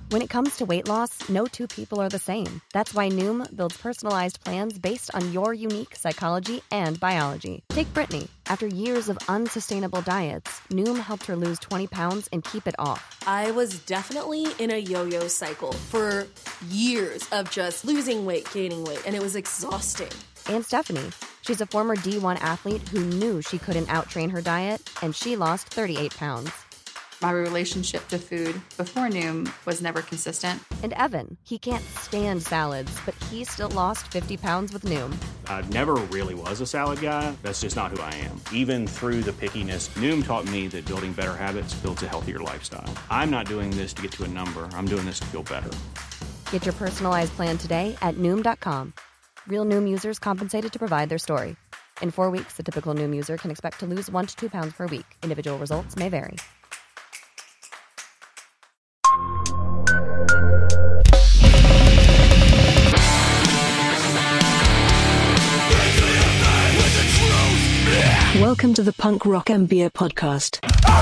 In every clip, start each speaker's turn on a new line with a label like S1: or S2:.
S1: When it comes to weight loss, no two people are the same. That's why Noom builds personalized plans based on your unique psychology and biology. Take Brittany. After years of unsustainable diets, Noom helped her lose 20 pounds and keep it off.
S2: I was definitely in a yo-yo cycle for years of just losing weight, gaining weight, and it was exhausting.
S1: And Stephanie. She's a former D1 athlete who knew she couldn't outtrain her diet, and she lost 38 pounds.
S3: My relationship to food before Noom was never consistent.
S1: And Evan, he can't stand salads, but he still lost 50 pounds with Noom.
S4: I never really was a salad guy. That's just not who I am. Even through the pickiness, Noom taught me that building better habits builds a healthier lifestyle. I'm not doing this to get to a number. I'm doing this to feel better.
S1: Get your personalized plan today at Noom.com. Real Noom users compensated to provide their story. In 4 weeks, the typical Noom user can expect to lose 1 to 2 pounds per week. Individual results may vary.
S5: Welcome to the Punk Rock and Beer Podcast.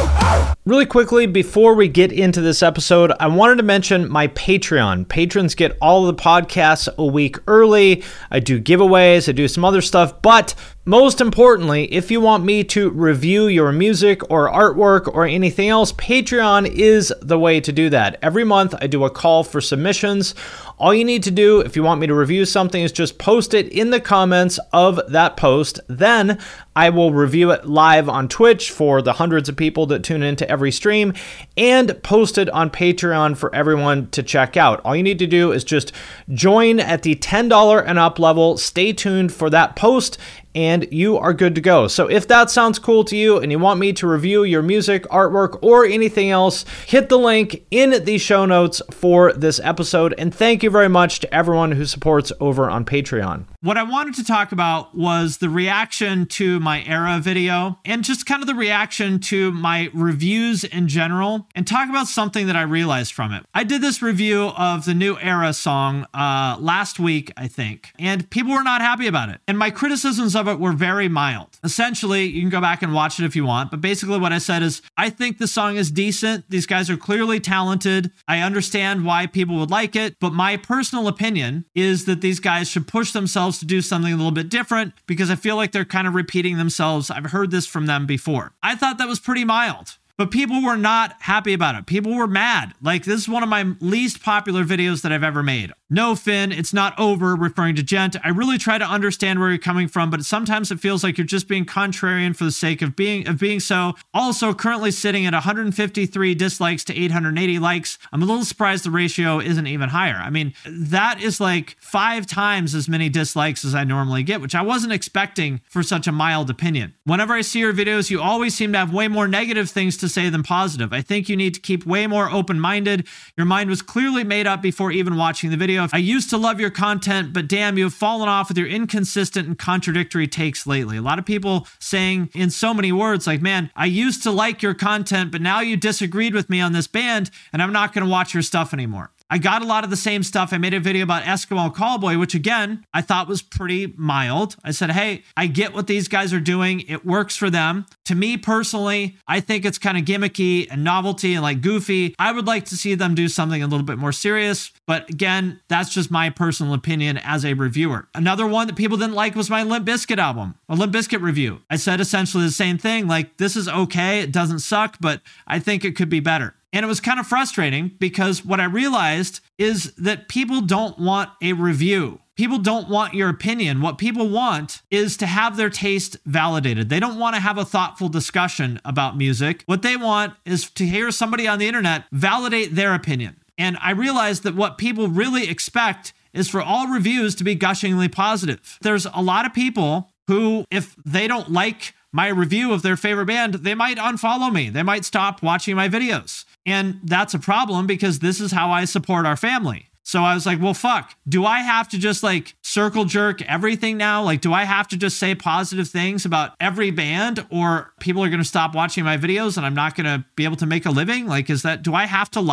S6: Really quickly, before we get into this episode, I wanted to mention my Patreon. Patrons get all of the podcasts a week early. I do giveaways, I do some other stuff, but most importantly, if you want me to review your music or artwork or anything else, Patreon is the way to do that. Every month, I do a call for submissions. All you need to do if you want me to review something is just post it in the comments of that post. Then I will review it live on Twitch for the hundreds of people that tune into every stream and post it on Patreon for everyone to check out. All you need to do is just join at the $10 and up level. Stay tuned for that post and you are good to go. So if that sounds cool to you and you want me to review your music, artwork, or anything else, hit the link in the show notes for this episode. And thank you very much to everyone who supports over on Patreon. What I wanted to talk about was the reaction to my Era video and just kind of the reaction to my reviews in general and talk about something that I realized from it. I did this review of the new Era song last week, I think, and people were not happy about it. And my criticisms of it were very mild. Essentially, you can go back and watch it if you want, but basically what I said is, I think the song is decent. These guys are clearly talented. I understand why people would like it, but my personal opinion is that these guys should push themselves to do something a little bit different because I feel like they're kind of repeating themselves. I've heard this from them before. I thought that was pretty mild. But people were not happy about it. People were mad. Like, this is one of my least popular videos that I've ever made. No, Finn, it's not over, referring to Gent. I really try to understand where you're coming from, but sometimes it feels like you're just being contrarian for the sake of being so. Also, currently sitting at 153 dislikes to 880 likes. I'm a little surprised the ratio isn't even higher. I mean, that is like 5 times as many dislikes as I normally get, which I wasn't expecting for such a mild opinion. Whenever I see your videos, you always seem to have way more negative things to say than positive. I think you need to keep way more open-minded. Your mind was clearly made up before even watching the video. I used to love your content, but damn, you have fallen off with your inconsistent and contradictory takes lately. A lot of people saying in so many words like, man, I used to like your content, but now you disagreed with me on this band and I'm not going to watch your stuff anymore. I got a lot of the same stuff. I made a video about Eskimo Callboy, which again, I thought was pretty mild. I said, hey, I get what these guys are doing. It works for them. To me personally, I think it's kind of gimmicky and novelty and like goofy. I would like to see them do something a little bit more serious. But again, that's just my personal opinion as a reviewer. Another one that people didn't like was my Limp Bizkit album, a Limp Bizkit review. I said essentially the same thing. Like, this is okay. It doesn't suck, but I think it could be better. And it was kind of frustrating because what I realized is that people don't want a review. People don't want your opinion. What people want is to have their taste validated. They don't want to have a thoughtful discussion about music. What they want is to hear somebody on the internet validate their opinion. And I realized that what people really expect is for all reviews to be gushingly positive. There's a lot of people who, if they don't like my review of their favorite band, they might unfollow me. They might stop watching my videos. And that's a problem because this is how I support our family. So I was like, well, fuck, do I have to just like circle jerk everything now? Like, do I have to just say positive things about every band or people are going to stop watching my videos and I'm not going to be able to make a living? Like, do I have to lie?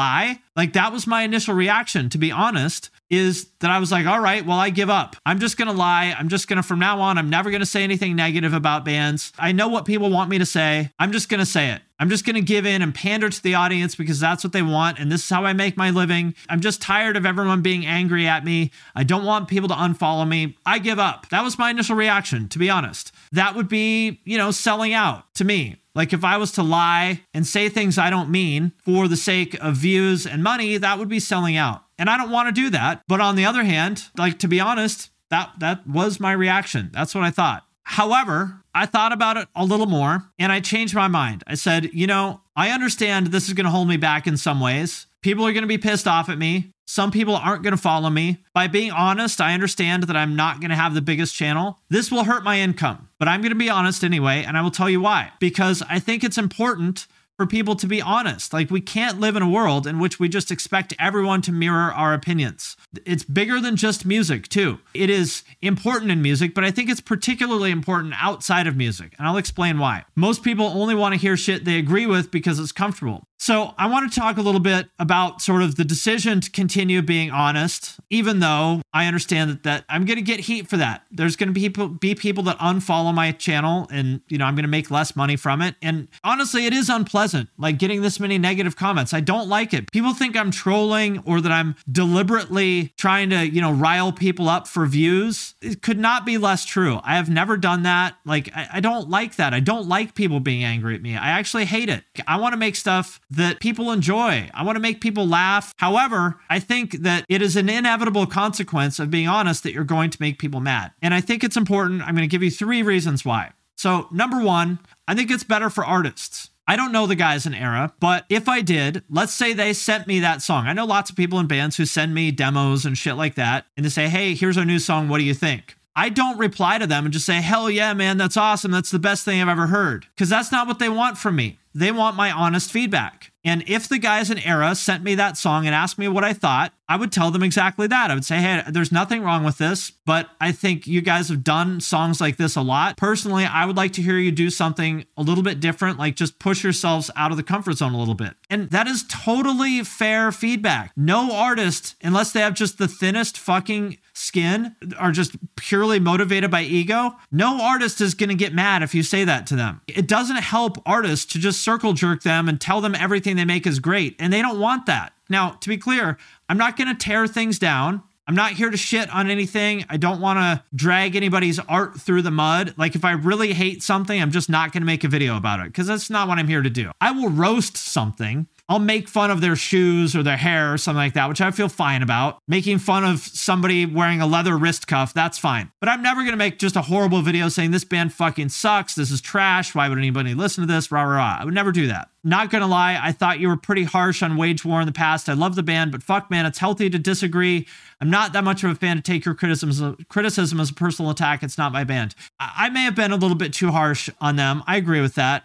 S6: Like, that was my initial reaction, to be honest, is that I was like, all right, well, I give up. I'm just going to lie. I'm just going to, from now on, I'm never going to say anything negative about bands. I know what people want me to say. I'm just going to say it. I'm just going to give in and pander to the audience because that's what they want. And this is how I make my living. I'm just tired of everyone being angry at me. I don't want people to unfollow me. I give up. That was my initial reaction, to be honest. That would be, selling out to me. Like, if I was to lie and say things I don't mean for the sake of views and money, that would be selling out. And I don't want to do that. But on the other hand, like, to be honest, that was my reaction. That's what I thought. However, I thought about it a little more and I changed my mind. I said, I understand this is going to hold me back in some ways. People are going to be pissed off at me. Some people aren't going to follow me. By being honest, I understand that I'm not going to have the biggest channel. This will hurt my income, but I'm going to be honest anyway, and I will tell you why. Because I think it's important for people to be honest. Like, we can't live in a world in which we just expect everyone to mirror our opinions. It's bigger than just music, too. It is important in music, but I think it's particularly important outside of music, and I'll explain why. Most people only want to hear shit they agree with because it's comfortable. So I want to talk a little bit about sort of the decision to continue being honest, even though I understand that I'm going to get heat for that. There's going to be people that unfollow my channel and, I'm going to make less money from it. And honestly, it is unpleasant, like getting this many negative comments. I don't like it. People think I'm trolling or that I'm deliberately trying to, rile people up for views. It could not be less true. I have never done that. Like, I don't like that. I don't like people being angry at me. I actually hate it. I want to make stuff that people enjoy. I want to make people laugh. However, I think that it is an inevitable consequence of being honest that you're going to make people mad. And I think it's important. I'm going to give you 3 reasons why. So number 1, I think it's better for artists. I don't know the guys in Era, but if I did, let's say they sent me that song. I know lots of people in bands who send me demos and shit like that, and they say, hey, here's our new song. What do you think? I don't reply to them and just say, hell yeah, man, that's awesome. That's the best thing I've ever heard. Because that's not what they want from me. They want my honest feedback. And if the guys in Era sent me that song and asked me what I thought, I would tell them exactly that. I would say, hey, there's nothing wrong with this, but I think you guys have done songs like this a lot. Personally, I would like to hear you do something a little bit different, like just push yourselves out of the comfort zone a little bit. And that is totally fair feedback. No artist, unless they have just the thinnest fucking skin, are just purely motivated by ego. No artist is going to get mad if you say that to them. It doesn't help artists to just circle jerk them and tell them everything they make is great. And they don't want that. Now, to be clear, I'm not going to tear things down. I'm not here to shit on anything. I don't want to drag anybody's art through the mud. Like, if I really hate something, I'm just not going to make a video about it because that's not what I'm here to do. I will roast something. I'll make fun of their shoes or their hair or something like that, which I feel fine about. Making fun of somebody wearing a leather wrist cuff, that's fine. But I'm never going to make just a horrible video saying this band fucking sucks, this is trash, why would anybody listen to this, rah, rah, rah. I would never do that. Not gonna lie, I thought you were pretty harsh on Wage War in the past. I love the band, but fuck, man, it's healthy to disagree. I'm not that much of a fan to take your criticism as a personal attack. It's not my band. I may have been a little bit too harsh on them. I agree with that.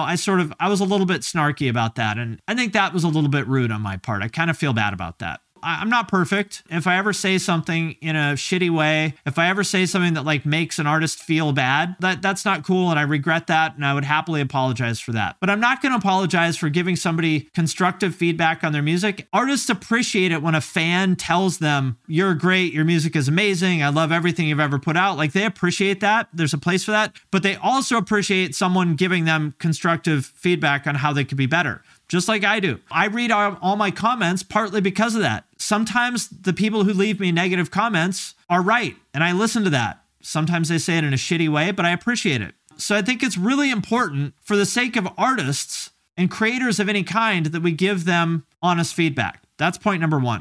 S6: I was a little bit snarky about that, and I think that was a little bit rude on my part. I kind of feel bad about that. I'm not perfect. If I ever say something in a shitty way, if I ever say something that like makes an artist feel bad, that's not cool, and I regret that, and I would happily apologize for that. But I'm not going to apologize for giving somebody constructive feedback on their music. Artists appreciate it when a fan tells them, you're great, your music is amazing, I love everything you've ever put out. Like, they appreciate that. There's a place for that. But they also appreciate someone giving them constructive feedback on how they could be better. Just like I do. I read all my comments partly because of that. Sometimes the people who leave me negative comments are right, and I listen to that. Sometimes they say it in a shitty way, but I appreciate it. So I think it's really important for the sake of artists and creators of any kind that we give them honest feedback. That's point number 1.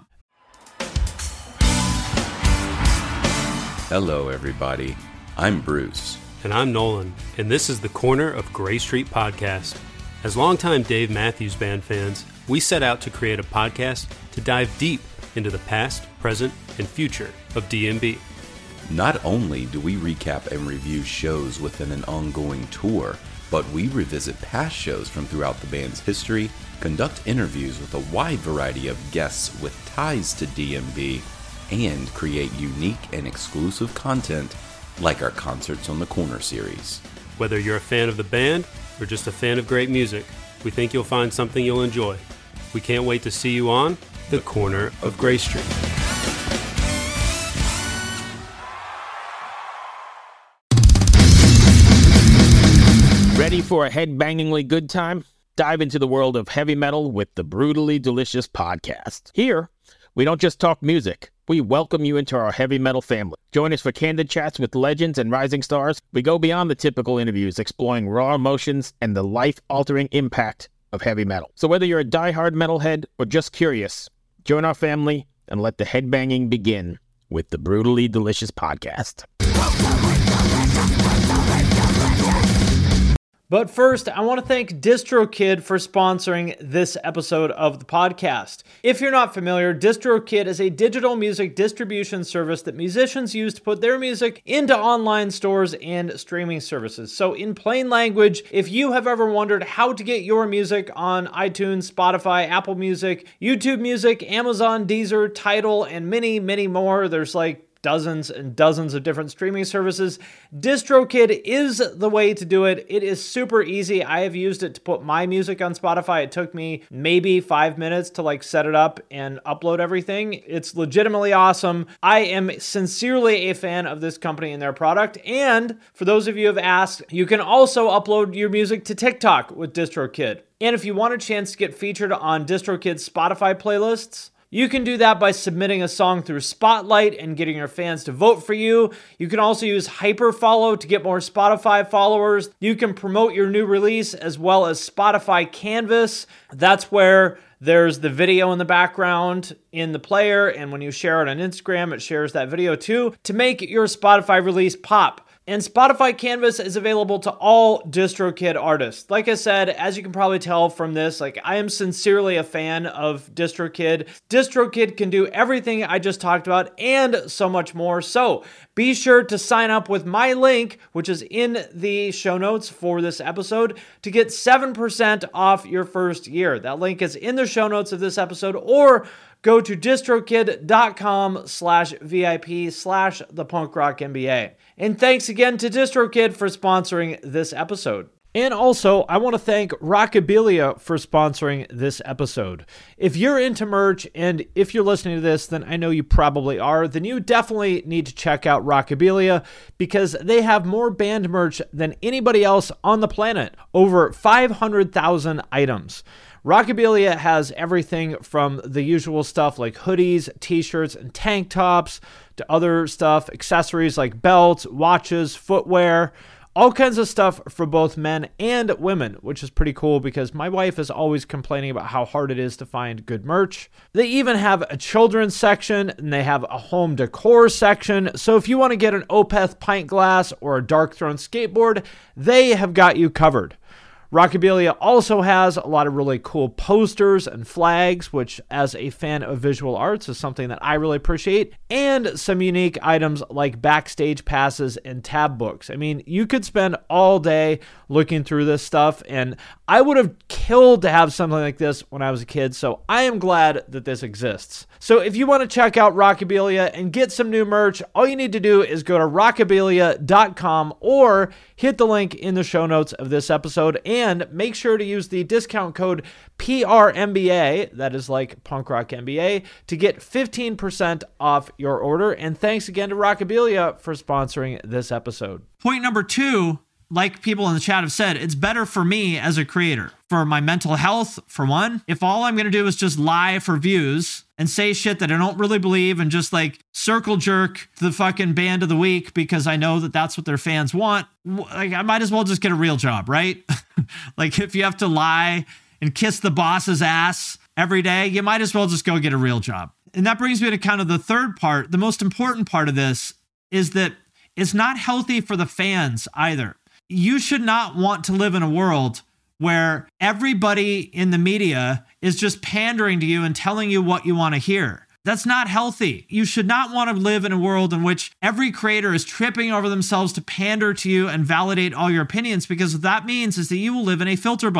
S7: Hello, everybody. I'm Bruce.
S8: And I'm Nolan, and this is the Corner of Gray Street podcast. As longtime Dave Matthews Band fans, we set out to create a podcast to dive deep into the past, present, and future of DMB.
S7: Not only do we recap and review shows within an ongoing tour, but we revisit past shows from throughout the band's history, conduct interviews with a wide variety of guests with ties to DMB, and create unique and exclusive content like our Concerts on the Corner series.
S8: Whether you're a fan of the band or just a fan of great music, we think you'll find something you'll enjoy. We can't wait to see you on the corner of Gray Street.
S9: Ready for a head-bangingly good time? Dive into the world of heavy metal with the Brutally Delicious podcast. Here, we don't just talk music. We welcome you into our heavy metal family. Join us for candid chats with legends and rising stars. We go beyond the typical interviews, exploring raw emotions and the life-altering impact of heavy metal. So whether you're a diehard metalhead or just curious, join our family and let the headbanging begin with the Brutally Delicious podcast.
S6: But first, I want to thank DistroKid for sponsoring this episode of the podcast. If you're not familiar, DistroKid is a digital music distribution service that musicians use to put their music into online stores and streaming services. So in plain language, if you have ever wondered how to get your music on iTunes, Spotify, Apple Music, YouTube Music, Amazon, Deezer, Tidal, and many, many more, there's like dozens and dozens of different streaming services, DistroKid is the way to do it. It is super easy. I have used it to put my music on Spotify. It took me maybe 5 minutes to set it up and upload everything. It's legitimately awesome. I am sincerely a fan of this company and their product. And for those of you who have asked, you can also upload your music to TikTok with DistroKid. And if you want a chance to get featured on DistroKid's Spotify playlists, you can do that by submitting a song through Spotlight and getting your fans to vote for you. You can also use Hyperfollow to get more Spotify followers. You can promote your new release as well as Spotify Canvas. That's where there's the video in the background in the player, and when you share it on Instagram, it shares that video too to make your Spotify release pop. And Spotify Canvas is available to all DistroKid artists. Like I said, as you can probably tell from this, I am sincerely a fan of DistroKid. DistroKid can do everything I just talked about and so much more. So be sure to sign up with my link, which is in the show notes for this episode, to get 7% off your first year. That link is in the show notes of this episode, or go to distrokid.com/VIP/thepunkrockmba. And thanks again to DistroKid for sponsoring this episode. And also, I want to thank Rockabilia for sponsoring this episode. If you're into merch, and if you're listening to this, then I know you probably are, then you definitely need to check out Rockabilia because they have more band merch than anybody else on the planet. Over 500,000 items. Rockabilia has everything from the usual stuff like hoodies, t-shirts, and tank tops to other stuff, accessories like belts, watches, footwear, all kinds of stuff for both men and women, which is pretty cool because my wife is always complaining about how hard it is to find good merch. They even have a children's section, and they have a home decor section. So if you want to get an Opeth pint glass or a Darkthrone skateboard, they have got you covered. Rockabilia also has a lot of really cool posters and flags, which as a fan of visual arts is something that I really appreciate, and some unique items like backstage passes and tab books. I mean, you could spend all day looking through this stuff, and I would have killed to have something like this when I was a kid, so I am glad that this exists. So if you want to check out Rockabilia and get some new merch, all you need to do is go to rockabilia.com or hit the link in the show notes of this episode, and make sure to use the discount code PRMBA, that is like Punk Rock MBA, to get 15% off your order. And thanks again to Rockabilia for sponsoring this episode. Point number 2, like people in the chat have said, it's better for me as a creator. For my mental health, for one. If all I'm going to do is just lie for views and say shit that I don't really believe and just circle jerk the fucking band of the week because I know that that's what their fans want, I might as well just get a real job, right? If you have to lie and kiss the boss's ass every day, you might as well just go get a real job. And that brings me to kind of the third part. The most important part of this is that it's not healthy for the fans either. You should not want to live in a world where everybody in the media is just pandering to you and telling you what you want to hear. That's not healthy. You should not want to live in a world in which every creator is tripping over themselves to pander to you and validate all your opinions, because what that means is that you will live in a filter bubble.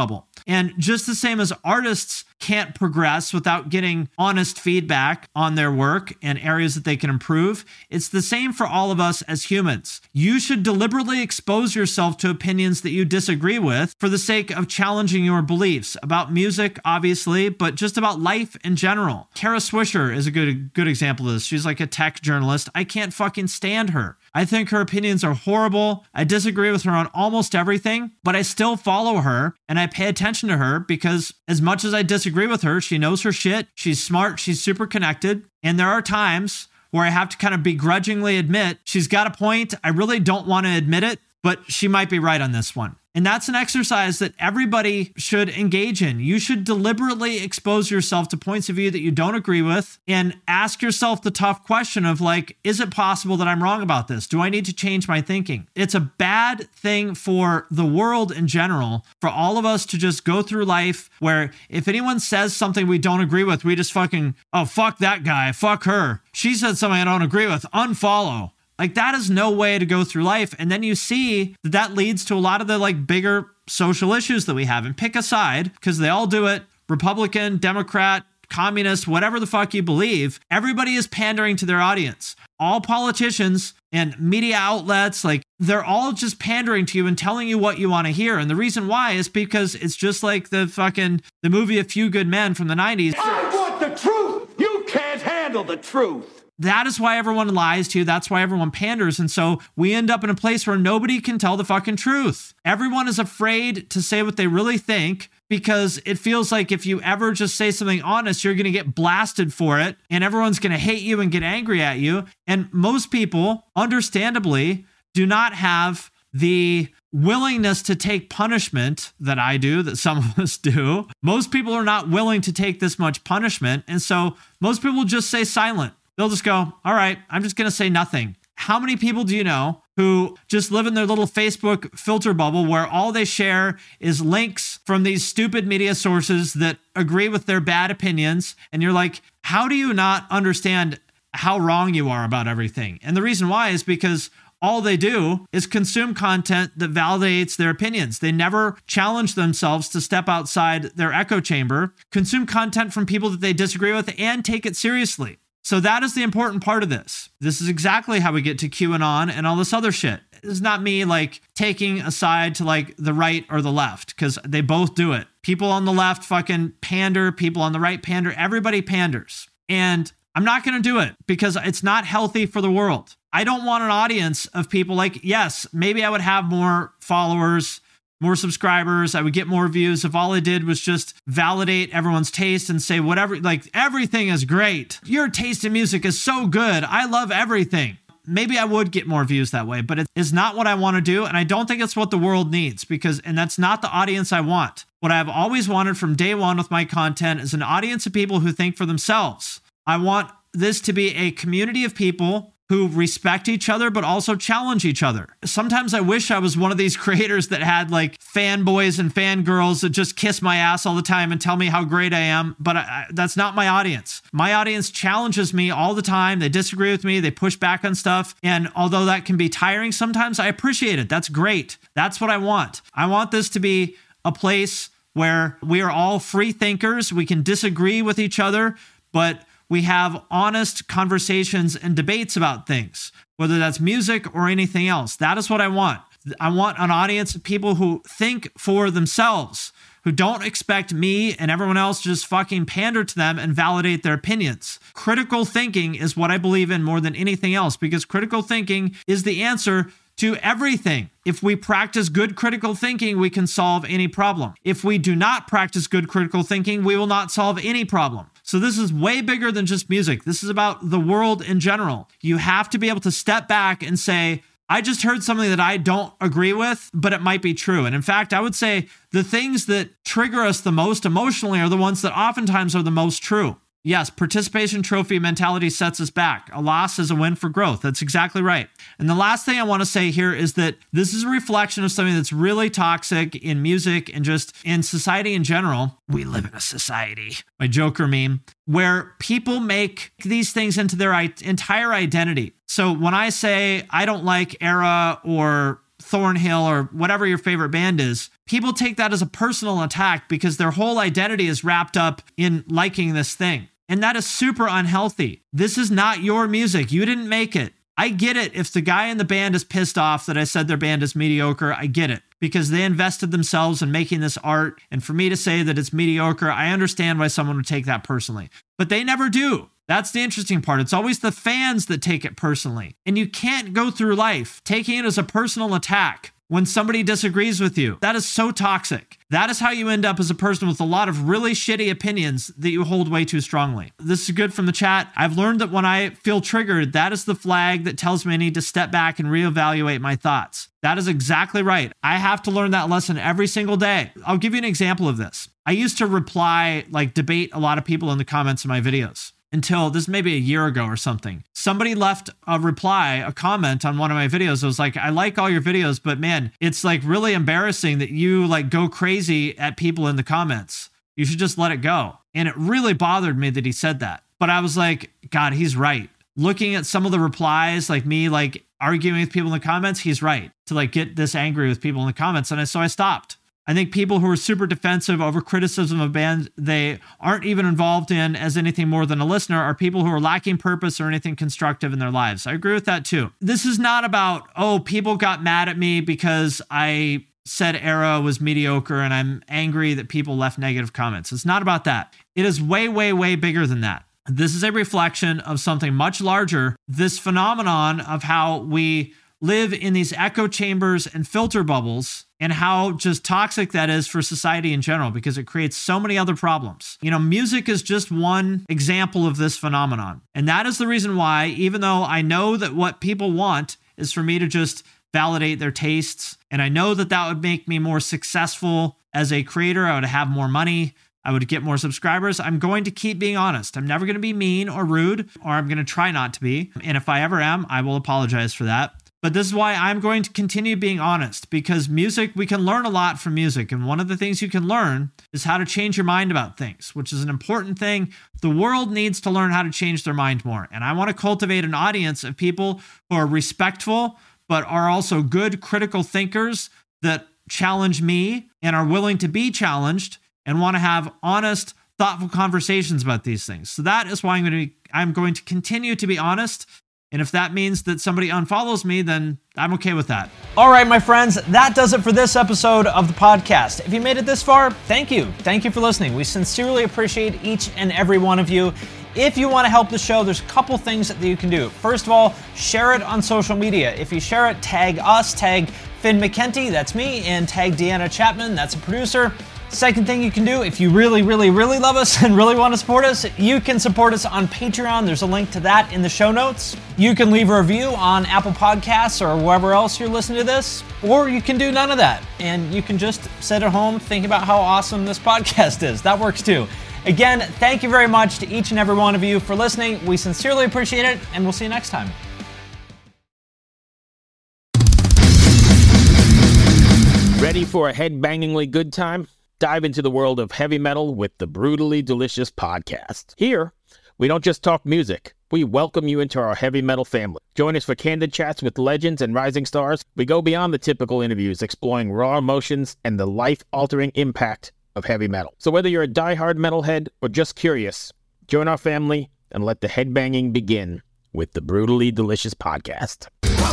S6: And just the same as artists can't progress without getting honest feedback on their work and areas that they can improve, it's the same for all of us as humans. You should deliberately expose yourself to opinions that you disagree with for the sake of challenging your beliefs about music, obviously, but just about life in general. Kara Swisher is a good example of this. She's like a tech journalist. I can't fucking stand her. I think her opinions are horrible. I disagree with her on almost everything, but I still follow her and I pay attention to her because as much as I disagree with her, she knows her shit. She's smart. She's super connected. And there are times where I have to kind of begrudgingly admit she's got a point. I really don't want to admit it, but she might be right on this one. And that's an exercise that everybody should engage in. You should deliberately expose yourself to points of view that you don't agree with and ask yourself the tough question of like, is it possible that I'm wrong about this? Do I need to change my thinking? It's a bad thing for the world in general, for all of us to just go through life where if anyone says something we don't agree with, we just fucking, oh, fuck that guy, fuck her. She said something I don't agree with, unfollow. Like that is no way to go through life. And then you see that leads to a lot of the like bigger social issues that we have. And pick a side because they all do it. Republican, Democrat, communist, whatever the fuck you believe. Everybody is pandering to their audience. All politicians and media outlets, like they're all just pandering to you and telling you what you want to hear. And the reason why is because it's just like the movie A Few Good Men from the 90s.
S10: I want the truth. You can't handle the truth.
S6: That is why everyone lies to you. That's why everyone panders. And so we end up in a place where nobody can tell the fucking truth. Everyone is afraid to say what they really think because it feels like if you ever just say something honest, you're going to get blasted for it and everyone's going to hate you and get angry at you. And most people, understandably, do not have the willingness to take punishment that I do, that some of us do. Most people are not willing to take this much punishment. And so most people just stay silent. They'll just go, all right, I'm just going to say nothing. How many people do you know who just live in their little Facebook filter bubble where all they share is links from these stupid media sources that agree with their bad opinions? And you're like, how do you not understand how wrong you are about everything? And the reason why is because all they do is consume content that validates their opinions. They never challenge themselves to step outside their echo chamber, consume content from people that they disagree with, and take it seriously. So that is the important part of this. This is exactly how we get to QAnon and all this other shit. It's not me like taking a side to like the right or the left because they both do it. People on the left fucking pander, people on the right pander, everybody panders. And I'm not going to do it because it's not healthy for the world. I don't want an audience of people like, yes, maybe I would have more followers, more subscribers. I would get more views if all I did was just validate everyone's taste and say whatever, like everything is great. Your taste in music is so good. I love everything. Maybe I would get more views that way, but it is not what I want to do. And I don't think it's what the world needs and that's not the audience I want. What I've always wanted from day one with my content is an audience of people who think for themselves. I want this to be a community of people who respect each other, but also challenge each other. Sometimes I wish I was one of these creators that had like fanboys and fangirls that just kiss my ass all the time and tell me how great I am, but that's not my audience. My audience challenges me all the time. They disagree with me. They push back on stuff. And although that can be tiring, sometimes I appreciate it. That's great. That's what I want. I want this to be a place where we are all free thinkers. We can disagree with each other, but we have honest conversations and debates about things, whether that's music or anything else. That is what I want. I want an audience of people who think for themselves, who don't expect me and everyone else to just fucking pander to them and validate their opinions. Critical thinking is what I believe in more than anything else, because critical thinking is the answer to everything. If we practice good critical thinking, we can solve any problem. If we do not practice good critical thinking, we will not solve any problem. So this is way bigger than just music. This is about the world in general. You have to be able to step back and say, I just heard something that I don't agree with, but it might be true. And in fact, I would say the things that trigger us the most emotionally are the ones that oftentimes are the most true. Yes, participation trophy mentality sets us back. A loss is a win for growth. That's exactly right. And the last thing I want to say here is that this is a reflection of something that's really toxic in music and just in society in general. We live in a society, my Joker meme, where people make these things into their entire identity. So when I say I don't like era or Thornhill or whatever your favorite band is, people take that as a personal attack because their whole identity is wrapped up in liking this thing. And that is super unhealthy. This is not your music. You didn't make it. I get it. If the guy in the band is pissed off that I said their band is mediocre, I get it because they invested themselves in making this art. And for me to say that it's mediocre, I understand why someone would take that personally, but they never do. That's the interesting part. It's always the fans that take it personally. And you can't go through life taking it as a personal attack when somebody disagrees with you. That is so toxic. That is how you end up as a person with a lot of really shitty opinions that you hold way too strongly. This is good from the chat. I've learned that when I feel triggered, that is the flag that tells me I need to step back and reevaluate my thoughts. That is exactly right. I have to learn that lesson every single day. I'll give you an example of this. I used to debate a lot of people in the comments of my videos. Until this maybe a year ago or something. Somebody left a comment on one of my videos. It was like, I like all your videos, but man, it's like really embarrassing that you like go crazy at people in the comments. You should just let it go. And it really bothered me that he said that. But I was like, God, he's right. Looking at some of the replies, like me, like arguing with people in the comments, he's right to like get this angry with people in the comments. And so I stopped. I think people who are super defensive over criticism of bands they aren't even involved in as anything more than a listener are people who are lacking purpose or anything constructive in their lives. I agree with that too. This is not about, people got mad at me because I said Era was mediocre and I'm angry that people left negative comments. It's not about that. It is way, way, way bigger than that. This is a reflection of something much larger, this phenomenon of how we live in these echo chambers and filter bubbles and how just toxic that is for society in general because it creates so many other problems. Music is just one example of this phenomenon. And that is the reason why, even though I know that what people want is for me to just validate their tastes, and I know that that would make me more successful as a creator, I would have more money, I would get more subscribers, I'm going to keep being honest. I'm never going to be mean or rude, or I'm going to try not to be. And if I ever am, I will apologize for that. But this is why I'm going to continue being honest, because music, we can learn a lot from music. And one of the things you can learn is how to change your mind about things, which is an important thing. The world needs to learn how to change their mind more. And I want to cultivate an audience of people who are respectful, but are also good critical thinkers that challenge me and are willing to be challenged and want to have honest, thoughtful conversations about these things. So that is why I'm going to continue to be honest. And if that means that somebody unfollows me, then I'm okay with that. All right, my friends, that does it for this episode of the podcast. If you made it this far, thank you. Thank you for listening. We sincerely appreciate each and every one of you. If you want to help the show, there's a couple things that you can do. First of all, share it on social media. If you share it, tag us, tag Finn McKenty, that's me, and tag Deanna Chapman, that's a producer. Second thing you can do, if you really, really, really love us and really want to support us, you can support us on Patreon. There's a link to that in the show notes. You can leave a review on Apple Podcasts or wherever else you're listening to this, or you can do none of that. And you can just sit at home thinking about how awesome this podcast is. That works too. Again, thank you very much to each and every one of you for listening. We sincerely appreciate it, and we'll see you next time.
S9: Ready for a head-bangingly good time? Dive into the world of heavy metal with the Brutally Delicious podcast. Here, we don't just talk music. We welcome you into our heavy metal family. Join us for candid chats with legends and rising stars. We go beyond the typical interviews, exploring raw emotions and the life-altering impact of heavy metal. So whether you're a diehard metalhead or just curious, join our family and let the headbanging begin with the Brutally Delicious podcast.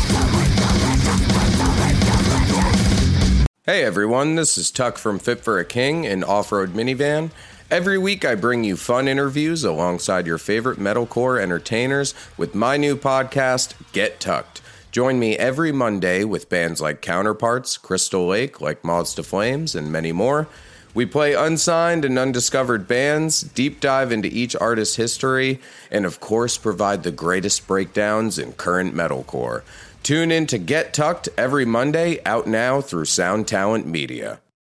S11: Hey everyone, this is Tuck from Fit for a King and Off-Road Minivan. Every week I bring you fun interviews alongside your favorite metalcore entertainers with my new podcast, Get Tucked. Join me every Monday with bands like Counterparts, Crystal Lake, like Moths to Flames, and many more. We play unsigned and undiscovered bands, deep dive into each artist's history, and of course provide the greatest breakdowns in current metalcore. Tune in to Get Tucked every Monday, out now through Sound Talent Media.